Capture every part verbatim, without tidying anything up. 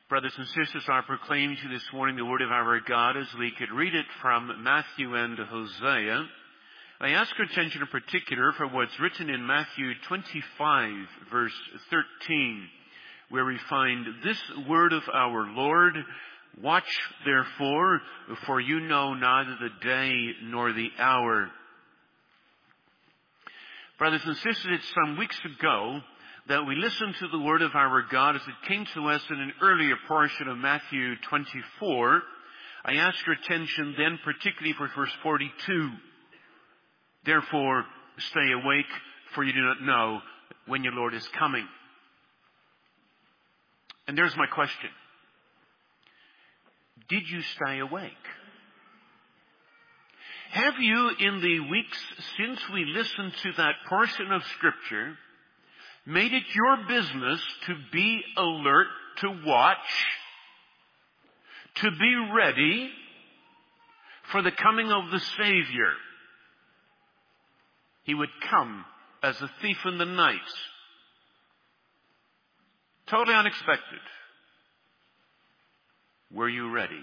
Brothers and sisters, I proclaim to you this morning the word of our God as we could read it from Matthew and Hosea. I ask your attention in particular for what's written in Matthew twenty-five, verse thirteen, where we find this word of our Lord: "Watch therefore, for you know neither the day nor the hour." Brothers and sisters, it's some weeks ago that we listened to the word of our God as it came to us in an earlier portion of Matthew twenty-four. I ask your attention then particularly for verse forty-two. "Therefore, stay awake, for you do not know when your Lord is coming." And there's my question. Did you stay awake? Have you, in the weeks since we listened to that portion of Scripture, made it your business to be alert, to watch, to be ready for the coming of the Savior? He would come as a thief in the night. Totally unexpected. Were you ready?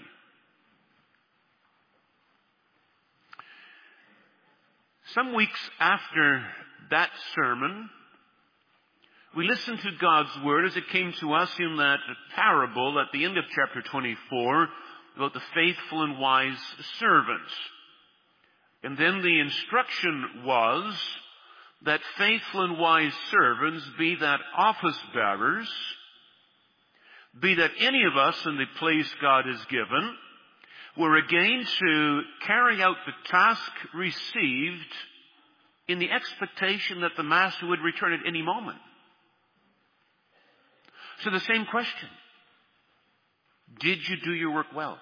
Some weeks after that sermon, we listened to God's word as it came to us in that parable at the end of chapter twenty-four about the faithful and wise servants. And then the instruction was that faithful and wise servants, be that office bearers, be that any of us in the place God has given, were again to carry out the task received in the expectation that the Master would return at any moment. So the same question. Did you do your work well?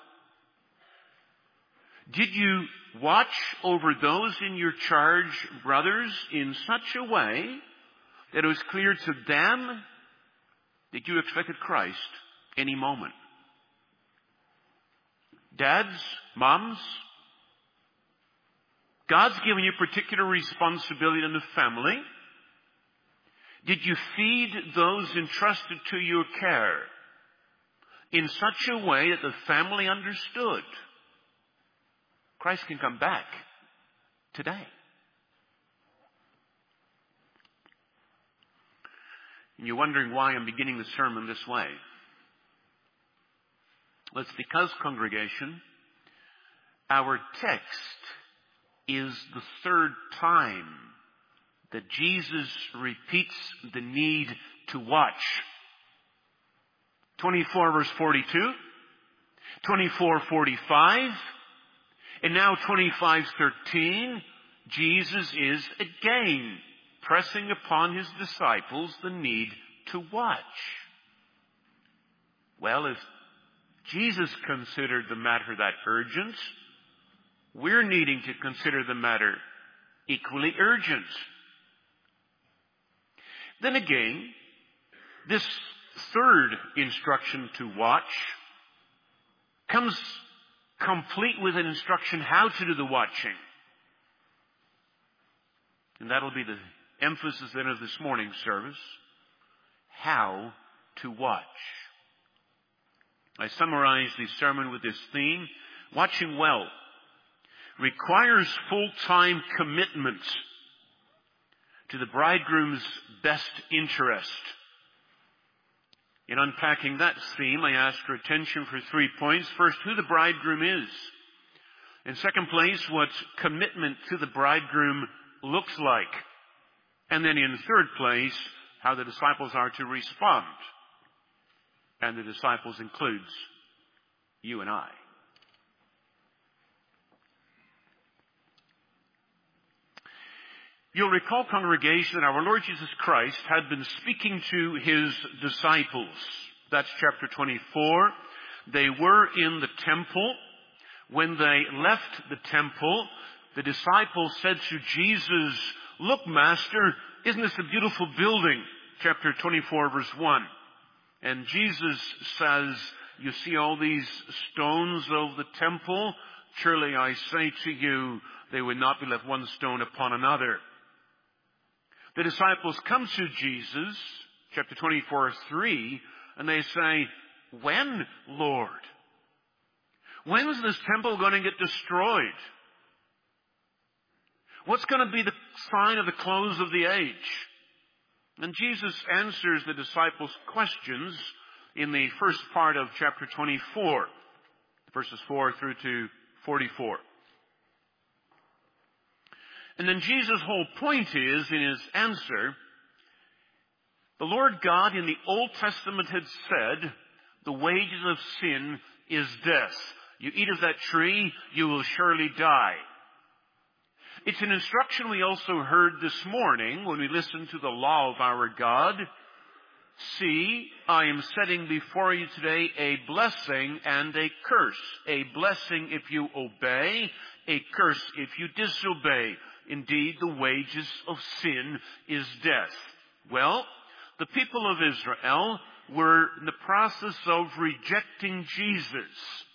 Did you watch over those in your charge, brothers, in such a way that it was clear to them that you expected Christ any moment? Dads, moms, God's given you particular responsibility in the family. Did you feed those entrusted to your care in such a way that the family understood Christ can come back today? And you're wondering why I'm beginning the sermon this way. Well, it's because, congregation, our text is the third time that Jesus repeats the need to watch. twenty-four verse forty-two, twenty-four forty-five, and now twenty-five thirteen, Jesus is again pressing upon his disciples the need to watch. Well, if Jesus considered the matter that urgent, we're needing to consider the matter equally urgent. Then again, this third instruction to watch comes complete with an instruction how to do the watching. And that'll be the emphasis then of this morning's service. How to watch. I summarize the sermon with this theme: watching well requires full-time commitment to the bridegroom's best interest. In unpacking that theme, I ask your attention for three points. First, who the bridegroom is. In second place, what commitment to the bridegroom looks like. And then in third place, how the disciples are to respond. And the disciples includes you and I. You'll recall, congregation, that our Lord Jesus Christ had been speaking to his disciples. That's chapter twenty-four. They were in the temple. When they left the temple, the disciples said to Jesus, "Look, Master, isn't this a beautiful building?" Chapter twenty-four, verse one. And Jesus says, "You see all these stones of the temple? Surely I say to you, they would not be left one stone upon another." The disciples come to Jesus, chapter twenty-four, three, and they say, When, Lord? When's this temple going to get destroyed? What's going to be the sign of the close of the age? And Jesus answers the disciples' questions in the first part of chapter twenty-four, verses four through to forty-four. And then Jesus' whole point is, in his answer, the Lord God in the Old Testament had said, the wages of sin is death. You eat of that tree, you will surely die. It's an instruction we also heard this morning when we listened to the law of our God. See, I am setting before you today a blessing and a curse. A blessing if you obey, a curse if you disobey. Indeed, the wages of sin is death. Well, the people of Israel were in the process of rejecting Jesus.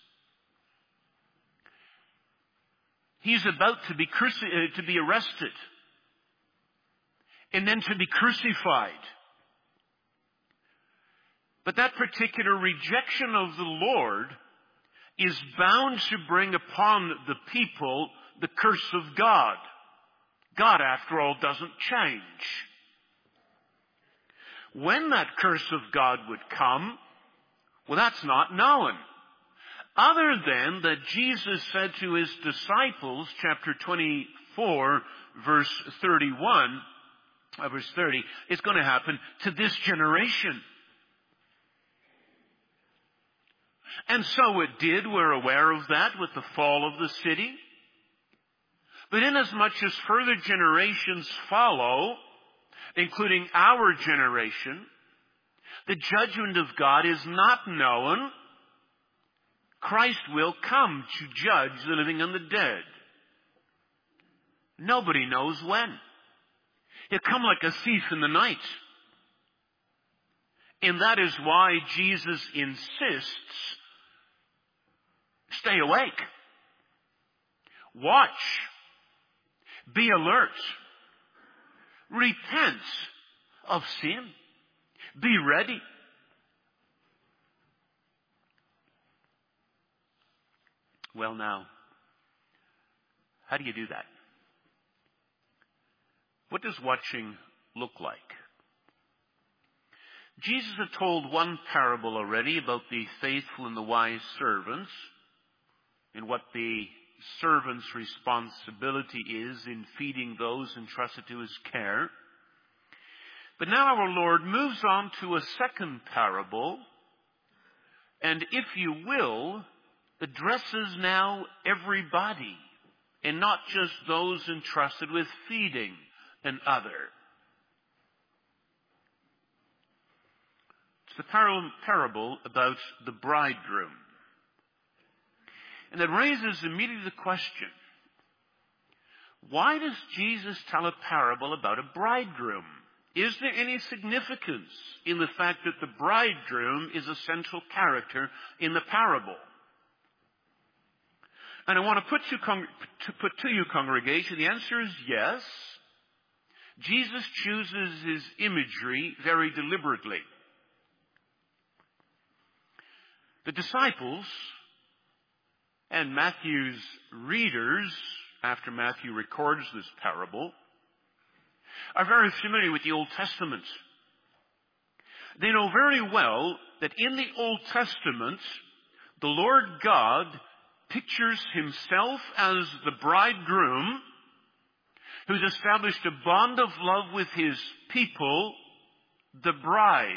He's about to be cruci- uh, to be arrested and then to be crucified. But that particular rejection of the Lord is bound to bring upon the people the curse of God. God, after all, doesn't change. When that curse of God would come, well, that's not known. Other than that Jesus said to his disciples, chapter twenty-four, verse thirty-one, uh, verse thirty, it's going to happen to this generation. And so it did. We're aware of that with the fall of the city. But inasmuch as further generations follow, including our generation, the judgment of God is not known. Christ will come to judge the living and the dead. Nobody knows when. He'll come like a thief in the night. And that is why Jesus insists, stay awake. Watch. Be alert. Repent of sin. Be ready. Well, now, how do you do that? What does watching look like? Jesus had told one parable already about the faithful and the wise servants and what the servant's responsibility is in feeding those entrusted to his care. But now our Lord moves on to a second parable, and if you will, addresses now everybody, and not just those entrusted with feeding another. It's the par- parable about the bridegroom. And it raises immediately the question, why does Jesus tell a parable about a bridegroom? Is there any significance in the fact that the bridegroom is a central character in the parable? And I want to put, you, to put to you, congregation, the answer is yes. Jesus chooses his imagery very deliberately. The disciples and Matthew's readers, after Matthew records this parable, are very familiar with the Old Testament. They know very well that in the Old Testament, the Lord God pictures himself as the bridegroom who's established a bond of love with his people, the bride.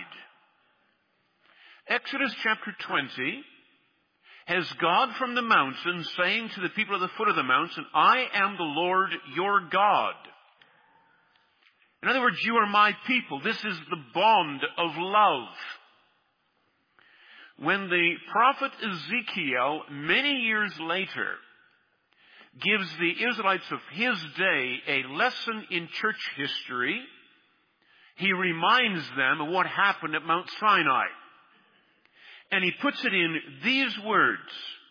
Exodus chapter twenty has God from the mountain saying to the people at the foot of the mountain, I am the Lord your God. In other words, you are my people. This is the bond of love. When the prophet Ezekiel, many years later, gives the Israelites of his day a lesson in church history, he reminds them of what happened at Mount Sinai. And he puts it in these words.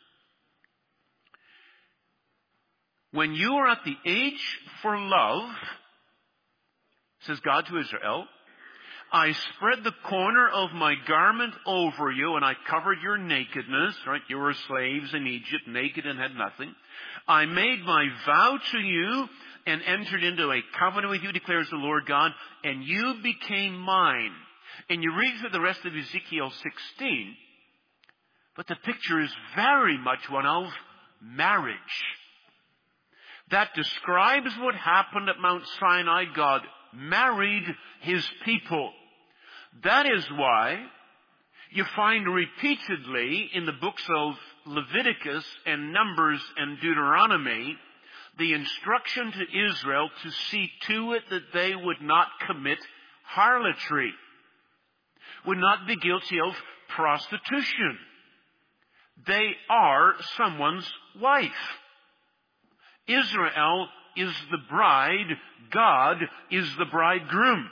When you are at the age for love, says God to Israel, I spread the corner of my garment over you, and I covered your nakedness, right? You were slaves in Egypt, naked and had nothing. I made my vow to you and entered into a covenant with you, declares the Lord God, and you became mine. And you read through the rest of Ezekiel sixteen, but the picture is very much one of marriage. That describes what happened at Mount Sinai. God married his people. That is why you find repeatedly in the books of Leviticus and Numbers and Deuteronomy the instruction to Israel to see to it that they would not commit harlotry, would not be guilty of prostitution. They are someone's wife. Israel is the bride. God is the bridegroom.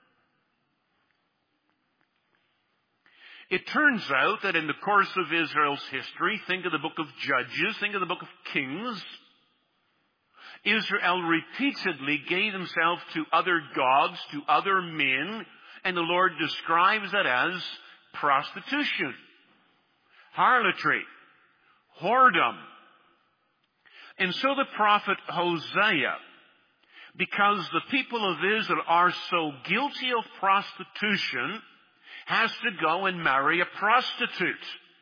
It turns out that in the course of Israel's history, think of the book of Judges, think of the book of Kings, Israel repeatedly gave themselves to other gods, to other men, and the Lord describes that as prostitution, harlotry, whoredom. And so the prophet Hosea, because the people of Israel are so guilty of prostitution, has to go and marry a prostitute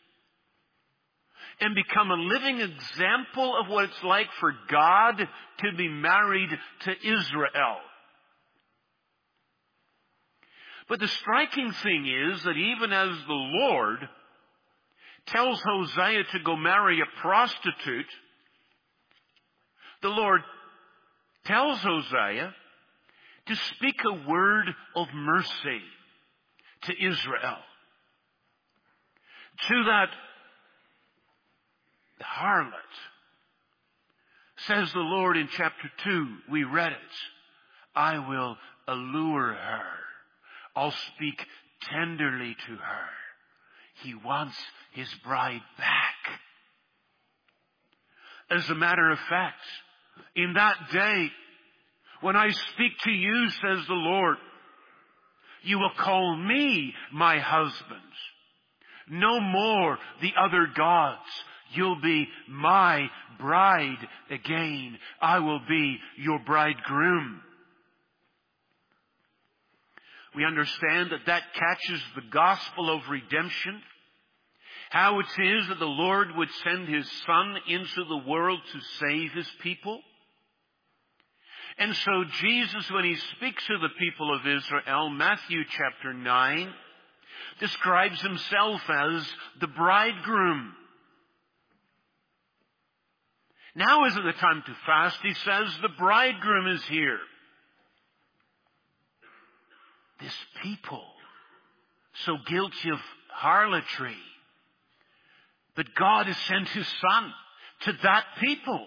and become a living example of what it's like for God to be married to Israel. But the striking thing is that even as the Lord tells Hosea to go marry a prostitute, the Lord tells Hosea to speak a word of mercy to Israel. To that harlot, says the Lord in chapter two, we read it, I will allure her. I'll speak tenderly to her. He wants his bride back. As a matter of fact, in that day, when I speak to you, says the Lord, you will call me my husband. No more the other gods. You'll be my bride again. I will be your bridegroom. We understand that that catches the gospel of redemption. How it is that the Lord would send his Son into the world to save his people. And so Jesus, when he speaks to the people of Israel, Matthew chapter nine, describes himself as the bridegroom. Now isn't the time to fast, he says. The bridegroom is here. This people, so guilty of harlotry, but God has sent his Son to that people.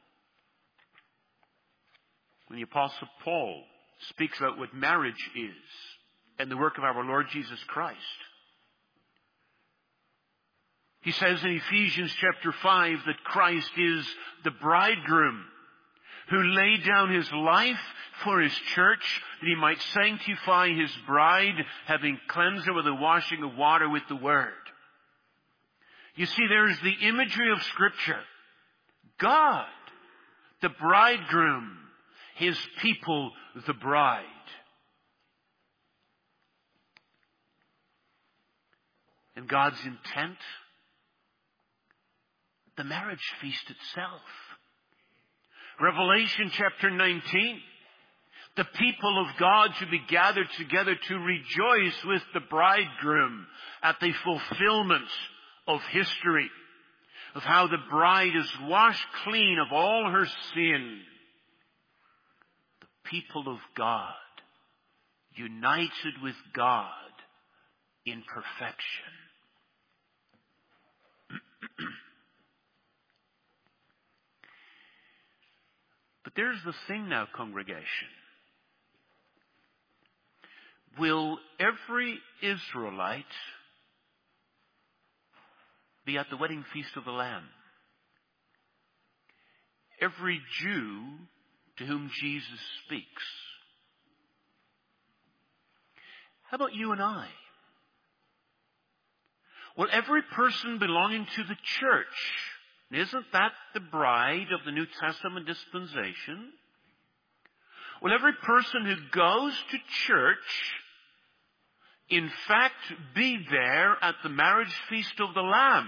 When the Apostle Paul speaks about what marriage is and the work of our Lord Jesus Christ, he says in Ephesians chapter five that Christ is the bridegroom who laid down his life for his church that he might sanctify his bride, having cleansed her with the washing of water with the word. You see, there's the imagery of Scripture. God, the bridegroom, his people, the bride. And God's intent, the marriage feast itself. Revelation chapter nineteen. The people of God should be gathered together to rejoice with the bridegroom at the fulfillment of history, of how the bride is washed clean of all her sin. The people of God, united with God in perfection. But there's the thing now, congregation. Will every Israelite be at the wedding feast of the Lamb? Every Jew to whom Jesus speaks. How about you and I? Well, every person belonging to the church, isn't that the bride of the New Testament dispensation? Well, every person who goes to church, in fact, be there at the marriage feast of the Lamb.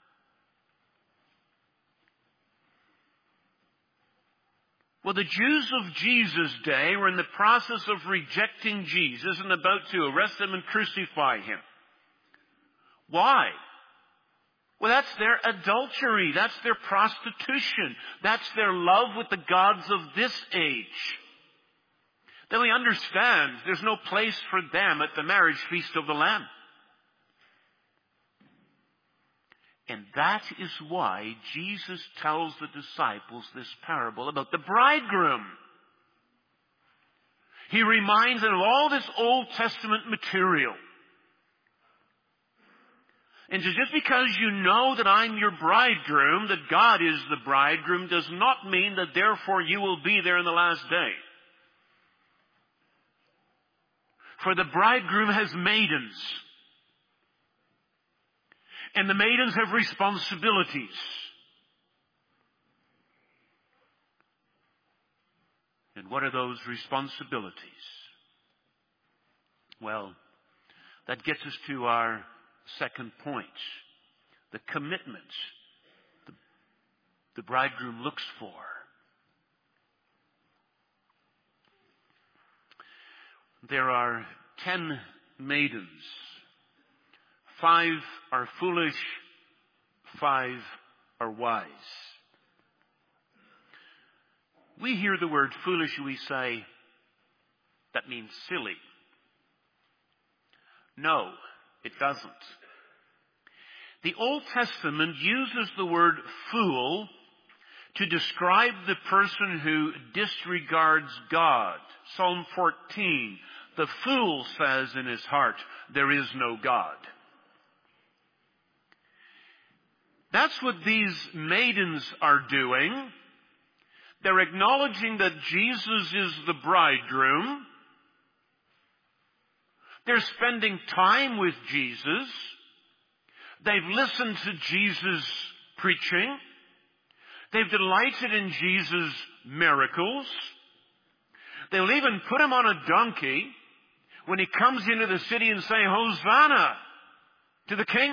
Well, the Jews of Jesus' day were in the process of rejecting Jesus and about to arrest him and crucify him. Why? Well, that's their adultery. That's their prostitution. That's their love with the gods of this age. Then we understand there's no place for them at the marriage feast of the Lamb. And that is why Jesus tells the disciples this parable about the bridegroom. He reminds them of all this Old Testament material. And so just because you know that I'm your bridegroom, that God is the bridegroom, does not mean that therefore you will be there in the last day. For the bridegroom has maidens. And the maidens have responsibilities. And what are those responsibilities? Well, that gets us to our second point. The commitment the, the bridegroom looks for. There are ten maidens. Five are foolish, five are wise. We hear the word foolish, we say, that means silly. No, it doesn't. The Old Testament uses the word fool to describe the person who disregards God. Psalm fourteen, the fool says in his heart, there is no God. That's what these maidens are doing. They're acknowledging that Jesus is the bridegroom. They're spending time with Jesus. They've listened to Jesus' preaching. They've delighted in Jesus' miracles. They'll even put him on a donkey when he comes into the city and say, Hosanna to the King.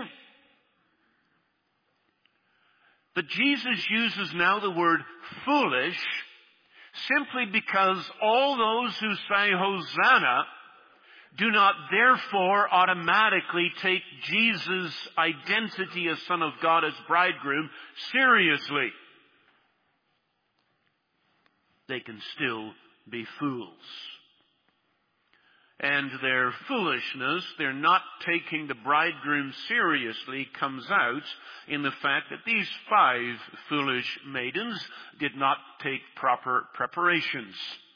But Jesus uses now the word foolish simply because all those who say Hosanna do not therefore automatically take Jesus' identity as Son of God, as bridegroom, seriously. They can still be fools. And their foolishness, their not taking the bridegroom seriously, comes out in the fact that these five foolish maidens did not take proper preparations.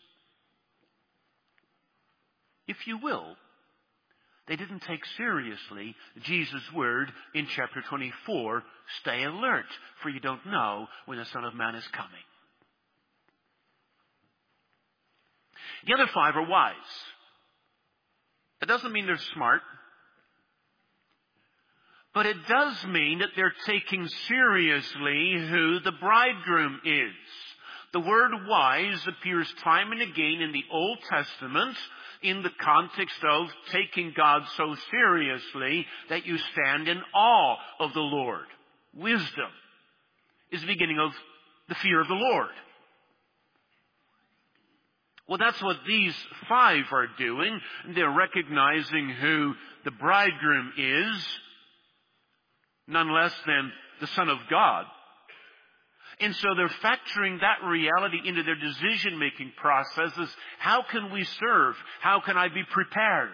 If you will, they didn't take seriously Jesus' word in chapter twenty-four, stay alert, for you don't know when the Son of Man is coming. The other five are wise. It doesn't mean they're smart, but it does mean that they're taking seriously who the bridegroom is. The word wise appears time and again in the Old Testament in the context of taking God so seriously that you stand in awe of the Lord. Wisdom is the beginning of the fear of the Lord. Well, that's what these five are doing. They're recognizing who the bridegroom is, none less than the Son of God. And so they're factoring that reality into their decision-making processes. How can we serve? How can I be prepared?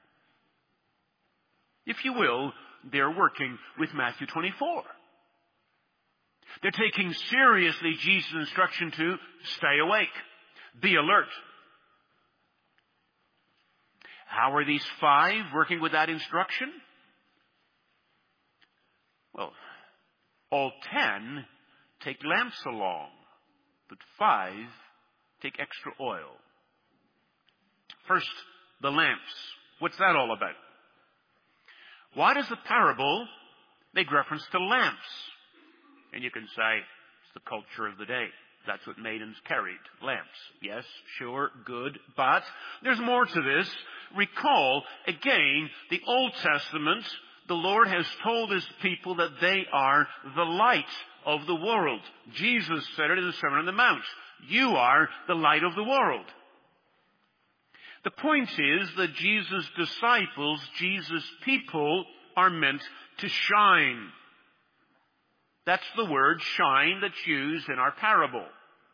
If you will, they're working with Matthew twenty-four. They're taking seriously Jesus' instruction to stay awake. Be alert. How are these five working with that instruction? Well, all ten take lamps along, but five take extra oil. First, the lamps. What's that all about? Why does the parable make reference to lamps? And you can say, it's the culture of the day. That's what maidens carried, lamps. Yes, sure, good, but there's more to this. Recall, again, the Old Testament, the Lord has told His people that they are the light of the world. Jesus said it in the Sermon on the Mount. You are the light of the world. The point is that Jesus' disciples, Jesus' people, are meant to shine. That's the word shine that's used in our parable.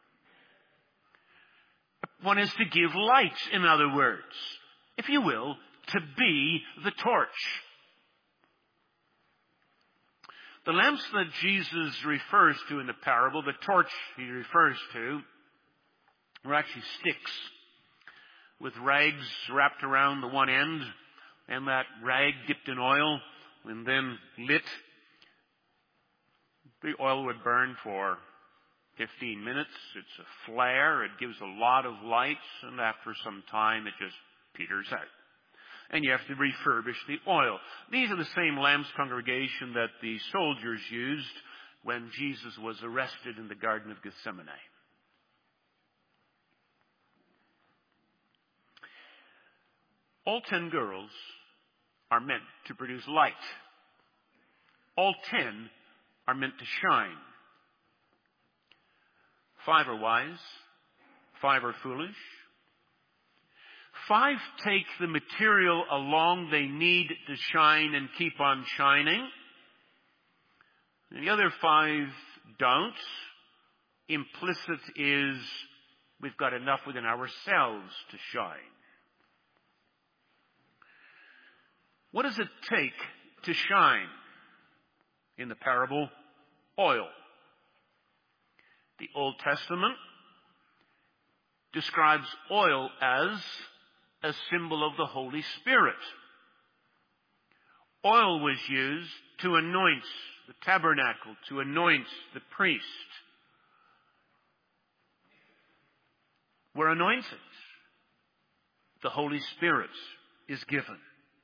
One is to give light, in other words. If you will, to be the torch. The lamps that Jesus refers to in the parable, the torch He refers to, were actually sticks with rags wrapped around the one end, and that rag dipped in oil and then lit. The oil would burn for fifteen minutes. It's a flare. It gives a lot of light, and after some time it just peters out. And you have to refurbish the oil. These are the same lamps, congregation, that the soldiers used when Jesus was arrested in the Garden of Gethsemane. All ten girls are meant to produce light. All ten are meant to shine. Five are wise. Five are foolish. Five take the material along they need to shine and keep on shining. And the other five don't. Implicit is we've got enough within ourselves to shine. What does it take to shine? In the parable, oil. The Old Testament describes oil as a symbol of the Holy Spirit. Oil was used to anoint the tabernacle, to anoint the priest. We're anointed. The Holy Spirit is given.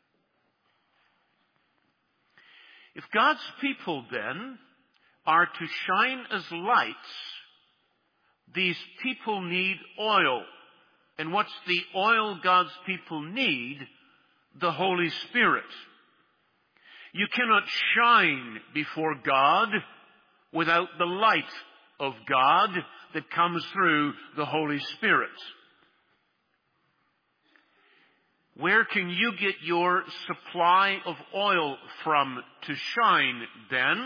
If God's people, then, are to shine as lights, these people need oil. And what's the oil God's people need? The Holy Spirit. You cannot shine before God without the light of God that comes through the Holy Spirit. Where can you get your supply of oil from to shine then?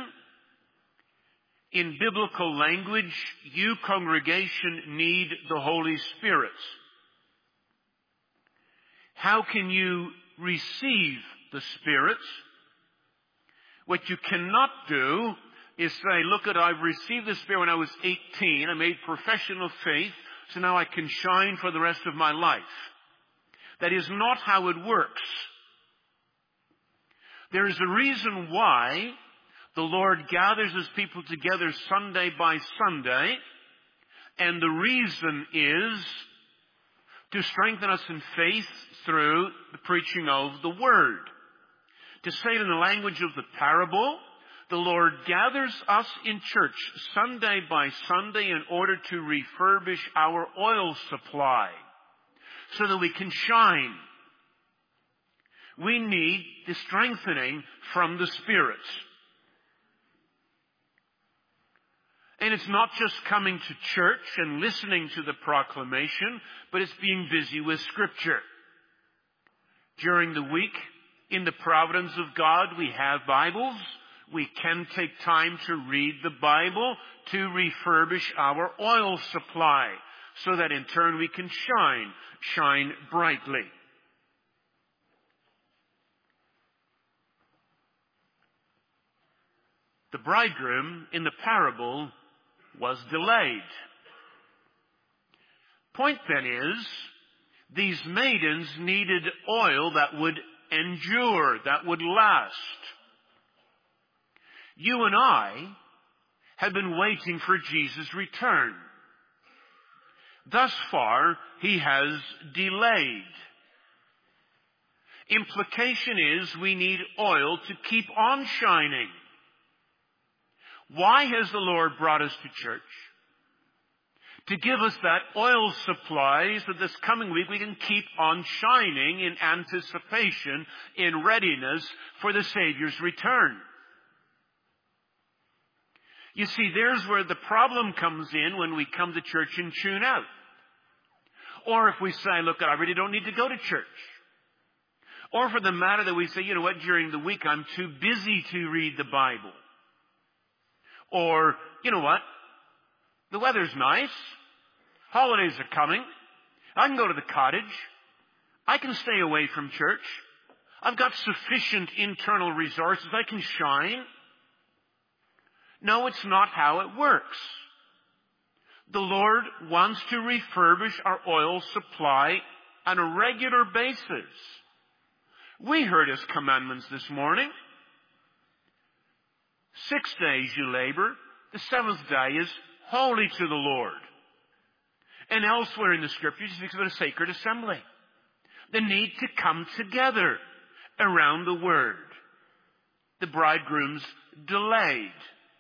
In biblical language, you, congregation, need the Holy Spirit. How can you receive the Spirit? What you cannot do is say, look at, I've received the Spirit when I was eighteen. I made profession of faith, so now I can shine for the rest of my life. That is not how it works. There is a reason why the Lord gathers His people together Sunday by Sunday, and the reason is to strengthen us in faith through the preaching of the Word. To say it in the language of the parable, the Lord gathers us in church Sunday by Sunday in order to refurbish our oil supply, so that we can shine. We need the strengthening from the Spirit. And it's not just coming to church and listening to the proclamation, but it's being busy with Scripture. During the week, in the providence of God, we have Bibles. We can take time to read the Bible to refurbish our oil supply, so that in turn we can shine, shine brightly. The bridegroom in the parable was delayed. Point then is, these maidens needed oil that would endure, that would last. You and I have been waiting for Jesus' return. Thus far, He has delayed. Implication is we need oil to keep on shining. Why has the Lord brought us to church? To give us that oil supply so this coming week we can keep on shining in anticipation, in readiness for the Savior's return. You see, there's where the problem comes in when we come to church and tune out. Or if we say, look, I really don't need to go to church. Or for the matter that we say, you know what, during the week I'm too busy to read the Bible. Or, you know what, the weather's nice. Holidays are coming. I can go to the cottage. I can stay away from church. I've got sufficient internal resources. I can shine. No, it's not how it works. The Lord wants to refurbish our oil supply on a regular basis. We heard His commandments this morning. Six days you labor. The seventh day is holy to the Lord. And elsewhere in the Scriptures, He speaks about a sacred assembly. The need to come together around the Word. The bridegroom's delayed.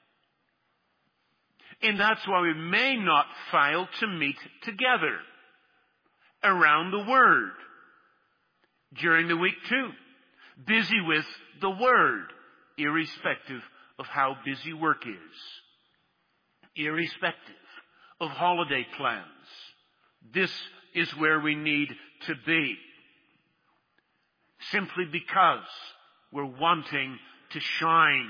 And that's why we may not fail to meet together around the Word. During the week too. Busy with the Word, irrespective of how busy work is. Irrespective of holiday plans. This is where we need to be. Simply because we're wanting to shine.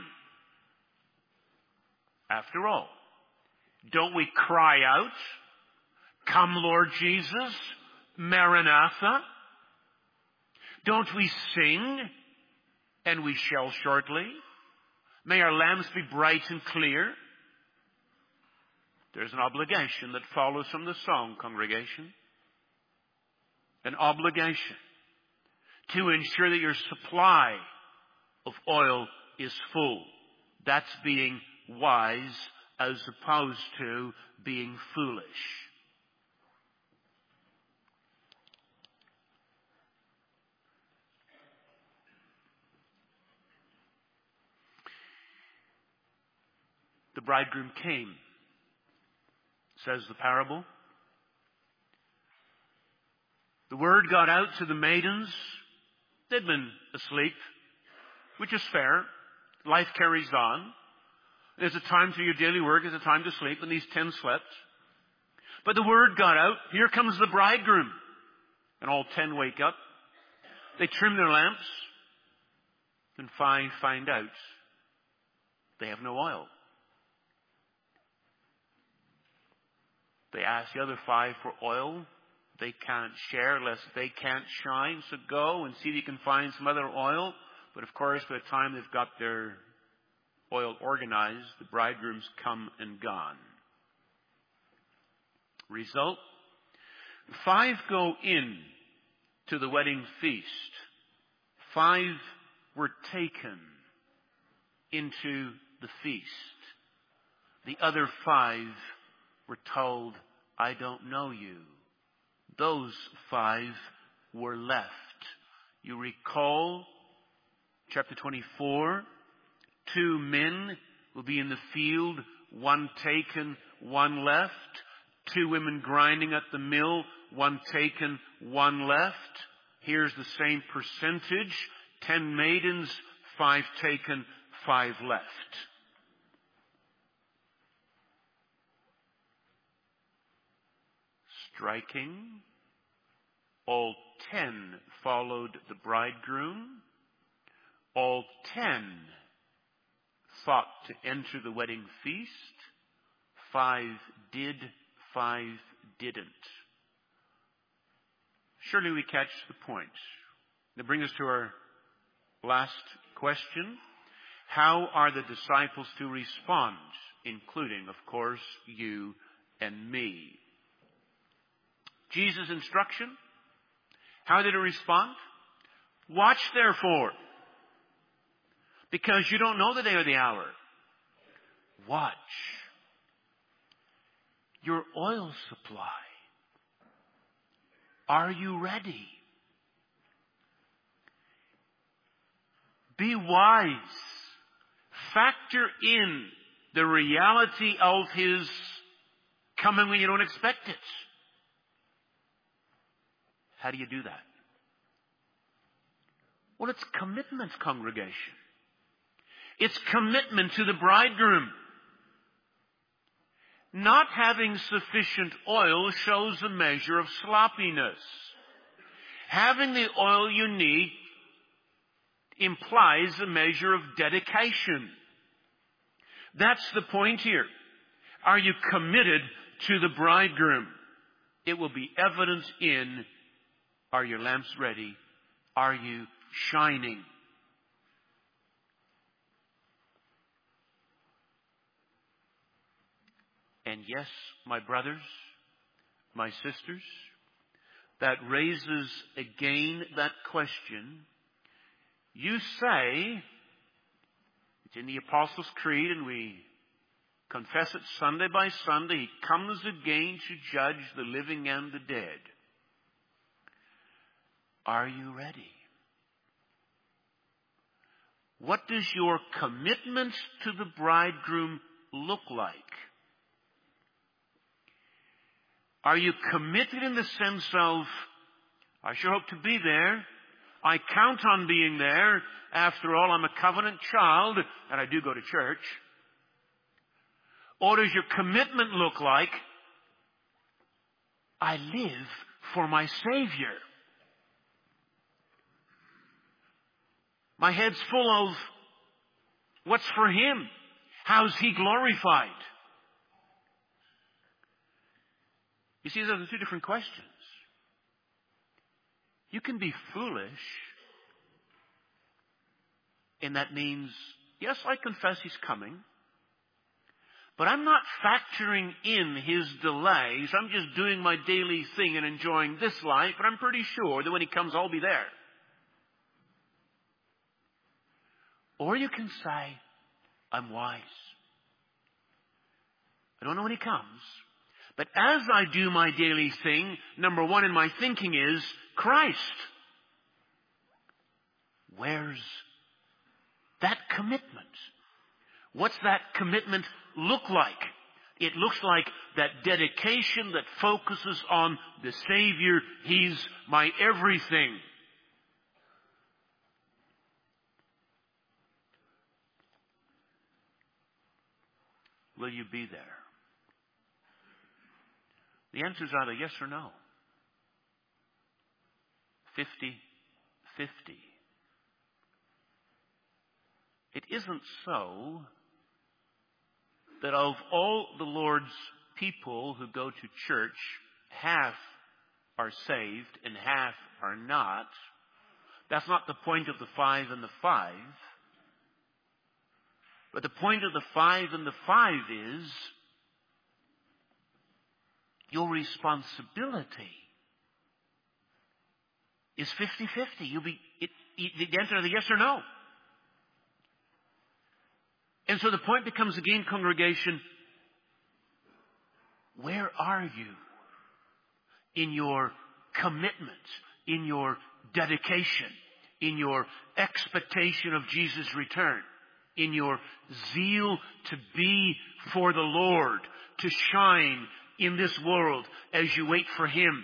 After all, don't we cry out, "Come, Lord Jesus, Maranatha"? Don't we sing, "And we shall shortly"? May our lamps be bright and clear. There's an obligation that follows from the song, congregation. An obligation to ensure that your supply of oil is full. That's being wise as opposed to being foolish. The bridegroom came, says the parable. The word got out to the maidens. They'd been asleep, which is fair. Life carries on. There's a time for your daily work, there's a time to sleep, and these ten slept. But the word got out, here comes the bridegroom. And all ten wake up. They trim their lamps and find, find out they have no oil. They ask the other five for oil. They can't share lest they can't shine. So go and see if you can find some other oil. But of course, by the time they've got their oil organized, the bridegroom's come and gone. Result? Five go in to the wedding feast. Five were taken into the feast. The other five were told, "I don't know you." Those five were left. You recall chapter twenty-four, two men will be in the field, one taken, one left. Two women grinding at the mill, one taken, one left. Here's the same percentage. Ten maidens, five taken, five left. Striking. All ten followed the bridegroom. All ten thought to enter the wedding feast. Five did, five didn't. Surely we catch the point. That brings us to our last question. How are the disciples to respond, including, of course, you and me? Jesus' instruction. How did he respond? Watch therefore, because you don't know the day or the hour. Watch your oil supply. Are you ready? Be wise. Factor in the reality of His coming when you don't expect it. How do you do that? Well, it's commitment, congregation. It's commitment to the bridegroom. Not having sufficient oil shows a measure of sloppiness. Having the oil you need implies a measure of dedication. That's the point here. Are you committed to the bridegroom? It will be evident in, are your lamps ready? Are you shining? And yes, my brothers, my sisters, that raises again that question. You say, it's in the Apostles' Creed, and we confess it Sunday by Sunday, He comes again to judge the living and the dead. Are you ready? What does your commitment to the bridegroom look like? Are you committed in the sense of, I sure hope to be there. I count on being there. After all, I'm a covenant child, and I do go to church. Or does your commitment look like, I live for my Savior? My head's full of what's for Him. How's He glorified? You see, those are two different questions. You can be foolish, and that means, yes, I confess He's coming, but I'm not factoring in His delays. I'm just doing my daily thing and enjoying this life, but I'm pretty sure that when He comes, I'll be there. Or you can say, I'm wise. I don't know when He comes. But as I do my daily thing, number one in my thinking is Christ. Where's that commitment? What's that commitment look like? It looks like that dedication that focuses on the Savior. He's my everything. Will you be there? The answer is either yes or no. Fifty, fifty. It isn't so that of all the Lord's people who go to church, half are saved and half are not. That's not the point of the five and the five. But the point of the five and the five is your responsibility is fifty-fifty. You'll be, it, it, the answer is yes or no. And so the point becomes again, congregation, where are you in your commitment, in your dedication, in your expectation of Jesus' return, in your zeal to be for the Lord, to shine in this world as you wait for Him?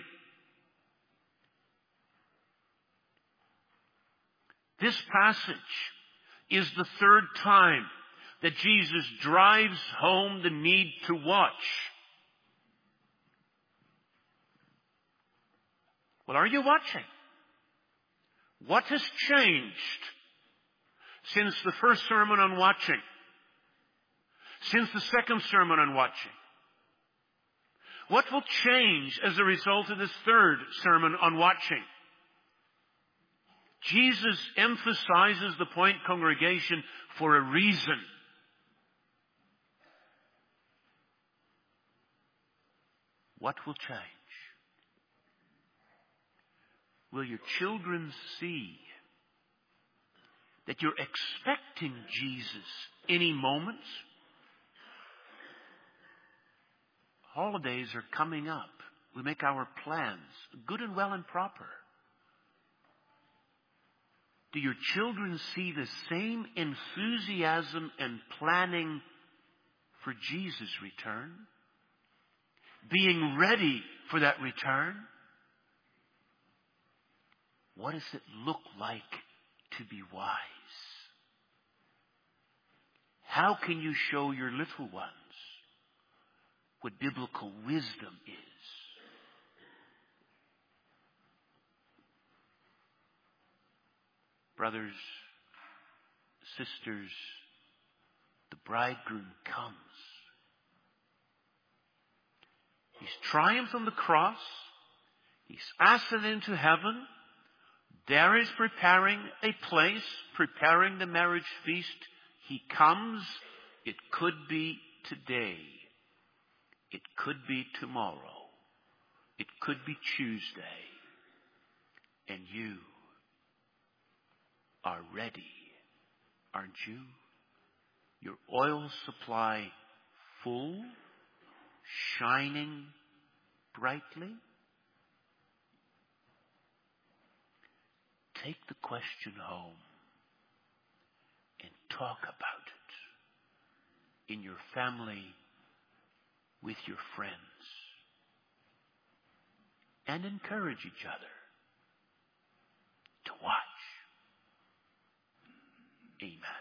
This passage is the third time that Jesus drives home the need to watch. Well, are you watching? What has changed since the first sermon on watching? Since the second sermon on watching? What will change as a result of this third sermon on watching? Jesus emphasizes the point, congregation, for a reason. What will change? Will your children see that you're expecting Jesus any moment? Holidays are coming up. We make our plans, good and well and proper. Do your children see the same enthusiasm and planning for Jesus' return? Being ready for that return? What does it look like to be wise? How can you show your little ones what biblical wisdom is? Brothers, sisters, the bridegroom comes. He's triumphed on the cross. He's ascended into heaven. There is preparing a place, preparing the marriage feast. He comes. It could be today. It could be tomorrow. It could be Tuesday. And you are ready, aren't you? Your oil supply full, shining brightly? Take the question home and talk about it in your family, with your friends, and encourage each other to watch. Amen.